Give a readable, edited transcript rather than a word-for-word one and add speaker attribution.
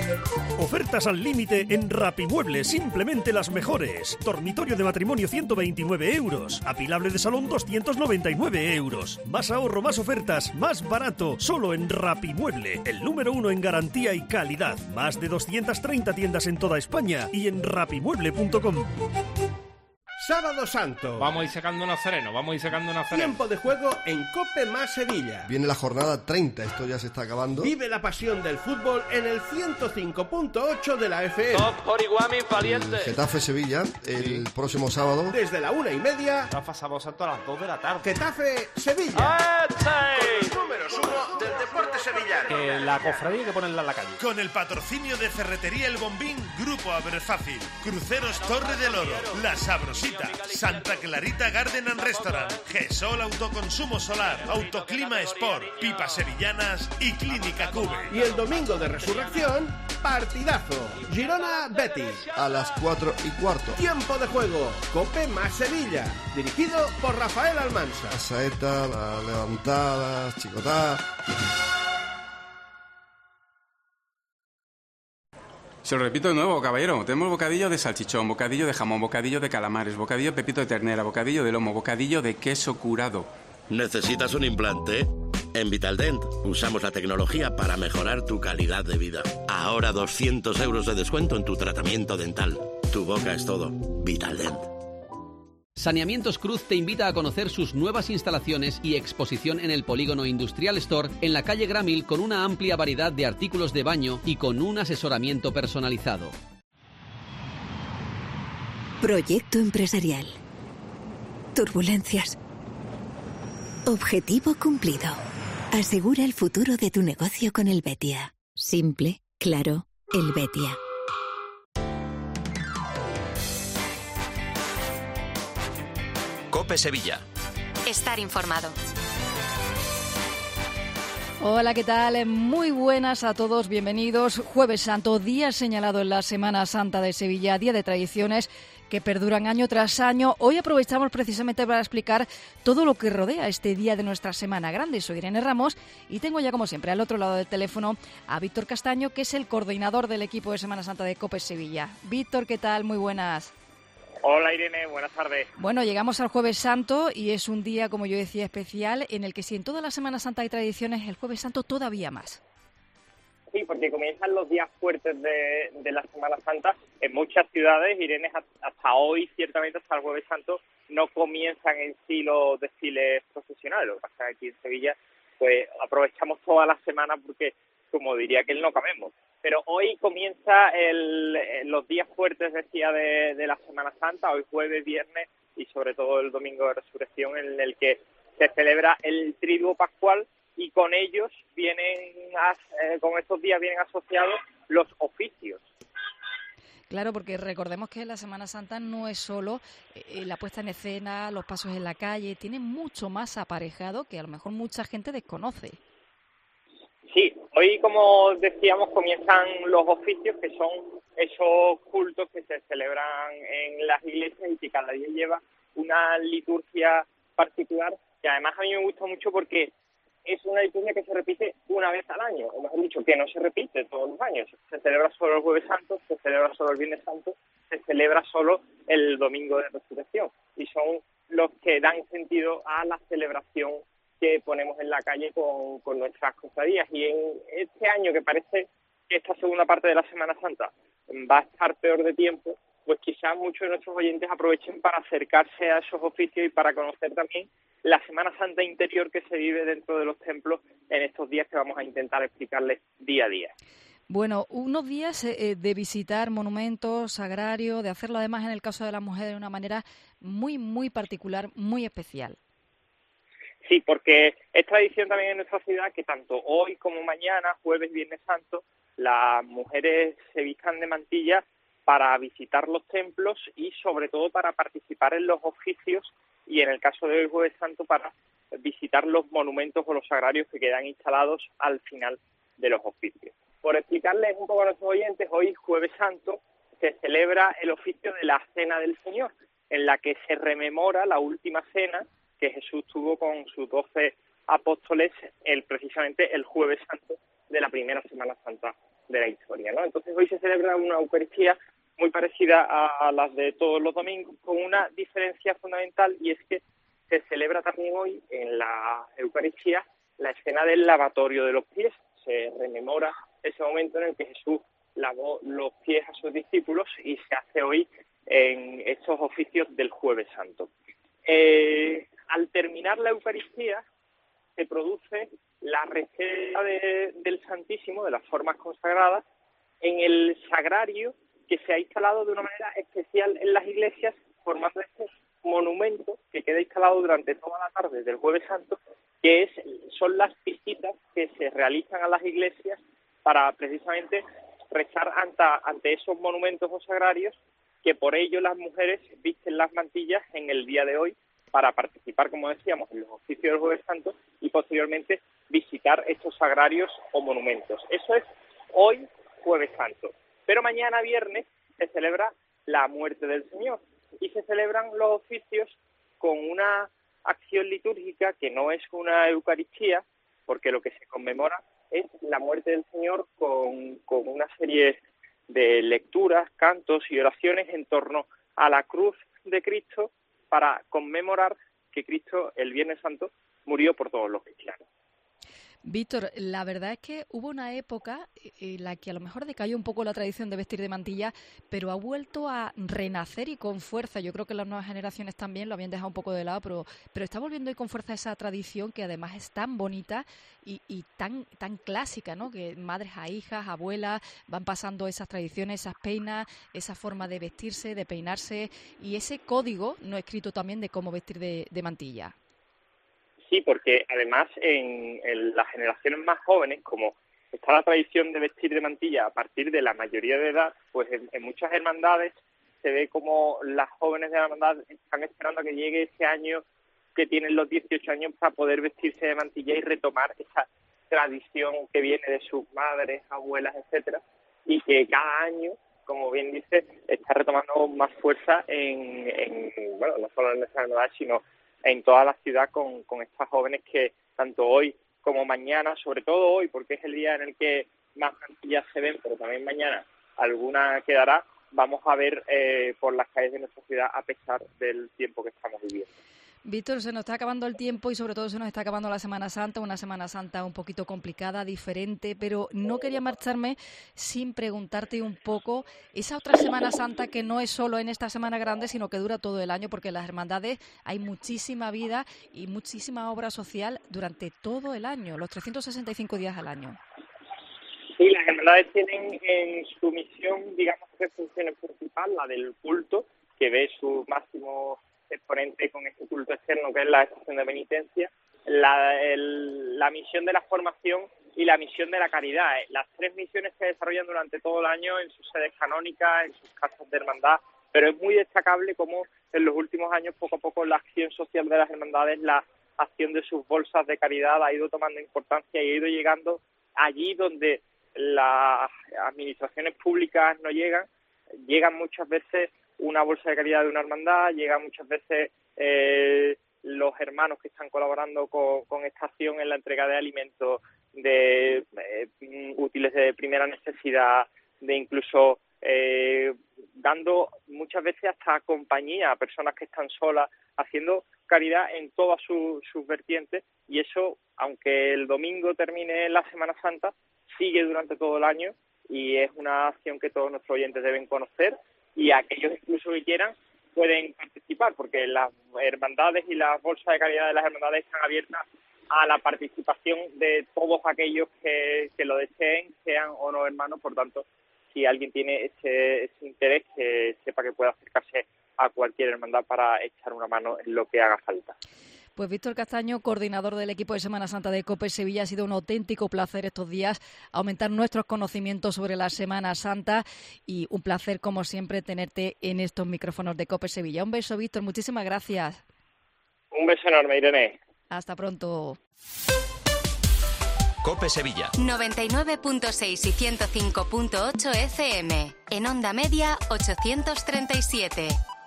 Speaker 1: Ofertas al límite en Rapimueble, simplemente las mejores. Dormitorio de matrimonio 129 euros. Apilable de salón 299 euros. Más ahorro, más ofertas, más barato. Solo en Rapimueble, el número 1 en garantía y calidad. Más de 230 tiendas en toda España y en rapimueble.com.
Speaker 2: Sábado Santo.
Speaker 3: Vamos a ir sacando un nazareno,
Speaker 2: Tiempo de juego en Cope más Sevilla.
Speaker 4: Viene la jornada 30, esto ya se está acabando.
Speaker 2: Vive la pasión del fútbol en el 105.8 de la FM.
Speaker 4: Getafe Sevilla, el próximo sábado.
Speaker 2: Desde la 1:30.
Speaker 3: Rafa Sábado Santo a las 2 de la tarde.
Speaker 2: Getafe Sevilla. Con los números 1 del deporte sevillano.
Speaker 3: Que la cofradía hay que ponerla en la calle.
Speaker 5: Con el patrocinio de Ferretería El Bombín, Grupo Aberfácil, Cruceros Torre del Oro, La Sabrosita, Santa Clarita Garden and Restaurant, GESOL Autoconsumo Solar, Autoclima Sport, Pipas Sevillanas y Clínica Cube.
Speaker 2: Y el domingo de resurrección, partidazo. Girona Betis.
Speaker 4: A las 4:15.
Speaker 2: Tiempo de juego. Cope más Sevilla. Dirigido por Rafael Almansa.
Speaker 4: La saeta, la levantada, chicotá.
Speaker 6: Se lo repito de nuevo, caballero. Tenemos bocadillo de salchichón, bocadillo de jamón, bocadillo de calamares, bocadillo de pepito de ternera, bocadillo de lomo, bocadillo de queso curado.
Speaker 7: ¿Necesitas un implante? En Vitaldent usamos la tecnología para mejorar tu calidad de vida. Ahora 200 euros de descuento en tu tratamiento dental. Tu boca es todo. Vitaldent.
Speaker 8: Saneamientos Cruz te invita a conocer sus nuevas instalaciones y exposición en el Polígono Industrial Store en la calle Gramil, con una amplia variedad de artículos de baño y con un asesoramiento personalizado.
Speaker 9: Proyecto empresarial. Turbulencias. Objetivo cumplido. Asegura el futuro de tu negocio con Helvetia. Simple, claro, Helvetia.
Speaker 10: Cope Sevilla.
Speaker 11: Estar informado.
Speaker 12: Hola, ¿qué tal? Muy buenas a todos, bienvenidos. Jueves Santo, día señalado en la Semana Santa de Sevilla, día de tradiciones que perduran año tras año. Hoy aprovechamos precisamente para explicar todo lo que rodea este día de nuestra Semana Grande. Soy Irene Ramos y tengo ya, como siempre, al otro lado del teléfono a Víctor Castaño, que es el coordinador del equipo de Semana Santa de COPE Sevilla. Víctor, ¿qué tal? Muy buenas.
Speaker 13: Hola Irene, buenas tardes.
Speaker 12: Bueno, llegamos al Jueves Santo y es un día, como yo decía, especial, en el que si en toda la Semana Santa hay tradiciones, el Jueves Santo todavía más.
Speaker 13: Sí, porque comienzan los días fuertes de la Semana Santa en muchas ciudades. Irene, hasta hoy, ciertamente hasta el Jueves Santo, no comienzan en sí los desfiles profesionales. Lo que pasa es que aquí en Sevilla pues aprovechamos toda la semana porque, como diría que no cabemos. Pero hoy comienza los días fuertes, decía, de la Semana Santa, hoy jueves, viernes y sobre todo el domingo de Resurrección, en el que se celebra el Triduo Pascual, y con ellos con estos días vienen asociados los oficios.
Speaker 12: Claro, porque recordemos que la Semana Santa no es solo la puesta en escena, los pasos en la calle, tiene mucho más aparejado que a lo mejor mucha gente desconoce.
Speaker 13: Sí, hoy, como decíamos, comienzan los oficios, que son esos cultos que se celebran en las iglesias y que cada día lleva una liturgia particular, que además a mí me gusta mucho porque es una liturgia que se repite una vez al año, o mejor dicho, que no se repite todos los años. Se celebra solo el Jueves Santo, se celebra solo el Viernes Santo, se celebra solo el Domingo de Resurrección, y son los que dan sentido a la celebración que ponemos en la calle con nuestras cofradías. Y en este año, que parece que esta segunda parte de la Semana Santa va a estar peor de tiempo, pues quizás muchos de nuestros oyentes aprovechen para acercarse a esos oficios y para conocer también la Semana Santa interior que se vive dentro de los templos en estos días, que vamos a intentar explicarles día a día.
Speaker 12: Bueno, unos días de visitar monumentos sagrarios, de hacerlo además en el caso de la mujer de una manera muy, muy particular, muy especial.
Speaker 13: Sí, porque es tradición también en nuestra ciudad que tanto hoy como mañana, jueves, viernes santo, las mujeres se vistan de mantilla para visitar los templos y sobre todo para participar en los oficios, y en el caso del Jueves Santo para visitar los monumentos o los sagrarios que quedan instalados al final de los oficios. Por explicarles un poco a nuestros oyentes, hoy Jueves Santo se celebra el oficio de la Cena del Señor, en la que se rememora la última cena que Jesús tuvo con sus 12 apóstoles precisamente el Jueves Santo de la primera Semana Santa de la historia, ¿no? Entonces hoy se celebra una Eucaristía muy parecida a las de todos los domingos, con una diferencia fundamental, y es que se celebra también hoy en la Eucaristía la escena del lavatorio de los pies. Se rememora ese momento en el que Jesús lavó los pies a sus discípulos y se hace hoy en estos oficios del Jueves Santo. Al terminar la Eucaristía se produce la receta del Santísimo, de las formas consagradas, en el sagrario que se ha instalado de una manera especial en las iglesias, formando este monumento que queda instalado durante toda la tarde del Jueves Santo, que son las visitas que se realizan a las iglesias para precisamente rezar ante esos monumentos o sagrarios, que por ello las mujeres visten las mantillas en el día de hoy para participar, como decíamos, en los oficios del Jueves Santo y posteriormente visitar estos sagrarios o monumentos. Eso es hoy, Jueves Santo. Pero mañana, viernes, se celebra la muerte del Señor y se celebran los oficios con una acción litúrgica que no es una Eucaristía, porque lo que se conmemora es la muerte del Señor con una serie de lecturas, cantos y oraciones en torno a la cruz de Cristo, para conmemorar que Cristo, el Viernes Santo, murió por todos los cristianos.
Speaker 12: Víctor, la verdad es que hubo una época en la que a lo mejor decayó un poco la tradición de vestir de mantilla, pero ha vuelto a renacer y con fuerza. Yo creo que las nuevas generaciones también lo habían dejado un poco de lado, pero está volviendo hoy con fuerza esa tradición que además es tan bonita y tan clásica, ¿no? Que madres a hijas, abuelas, van pasando esas tradiciones, esas peinas, esa forma de vestirse, de peinarse y ese código no escrito también de cómo vestir de mantilla.
Speaker 13: Sí, porque además en las generaciones más jóvenes, como está la tradición de vestir de mantilla a partir de la mayoría de edad, pues en muchas hermandades se ve como las jóvenes de la hermandad están esperando a que llegue ese año que tienen los 18 años para poder vestirse de mantilla y retomar esa tradición que viene de sus madres, abuelas, etcétera, y que cada año, como bien dice, está retomando más fuerza bueno, no solo en nuestra hermandad, sino en toda la ciudad con estas jóvenes que tanto hoy como mañana, sobre todo hoy, porque es el día en el que más mantillas se ven, pero también mañana alguna quedará, vamos a ver por las calles de nuestra ciudad a pesar del tiempo que estamos viviendo.
Speaker 12: Víctor, se nos está acabando el tiempo y sobre todo se nos está acabando la Semana Santa, una Semana Santa un poquito complicada, diferente, pero no quería marcharme sin preguntarte un poco esa otra Semana Santa que no es solo en esta Semana Grande, sino que dura todo el año, porque en las hermandades hay muchísima vida y muchísima obra social durante todo el año, los 365 días al año.
Speaker 13: Sí, las hermandades tienen en su misión, digamos, tres funciones principales, la del culto, que ve su máximo exponente con este culto externo que es la estación de penitencia, la misión de la formación y la misión de la caridad. Las tres misiones se desarrollan durante todo el año en sus sedes canónicas, en sus casas de hermandad, pero es muy destacable cómo en los últimos años poco a poco la acción social de las hermandades, la acción de sus bolsas de caridad ha ido tomando importancia y ha ido llegando allí donde las administraciones públicas no llegan muchas veces una bolsa de caridad de una hermandad, llegan muchas veces los hermanos que están colaborando con esta acción en la entrega de alimentos, de útiles de primera necesidad, de incluso dando muchas veces hasta compañía a personas que están solas, haciendo caridad en todas sus vertientes, y eso, aunque el domingo termine la Semana Santa, sigue durante todo el año y es una acción que todos nuestros oyentes deben conocer. Y aquellos incluso que quieran pueden participar, porque las hermandades y las bolsas de caridad de las hermandades están abiertas a la participación de todos aquellos que lo deseen, sean o no hermanos. Por tanto, si alguien tiene ese interés, que sepa que puede acercarse a cualquier hermandad para echar una mano en lo que haga falta.
Speaker 12: Pues Víctor Castaño, coordinador del equipo de Semana Santa de COPE Sevilla, ha sido un auténtico placer estos días aumentar nuestros conocimientos sobre la Semana Santa y un placer, como siempre, tenerte en estos micrófonos de COPE Sevilla. Un beso, Víctor, muchísimas gracias.
Speaker 13: Un beso enorme, Irene.
Speaker 12: Hasta pronto.
Speaker 10: COPE Sevilla.
Speaker 11: 99.6 y 105.8 FM. En onda media, 837.